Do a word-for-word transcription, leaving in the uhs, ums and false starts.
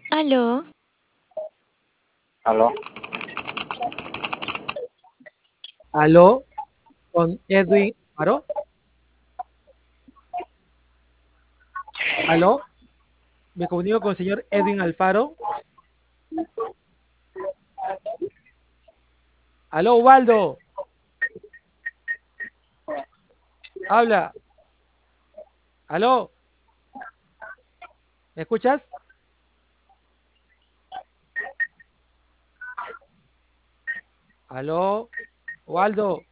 Aló, ¿Aló? Aló, con Edwin Alfaro. Aló, me comunico con el señor Edwin Alfaro. Aló, Waldo, habla. Aló, ¿me escuchas? Aló, Waldo.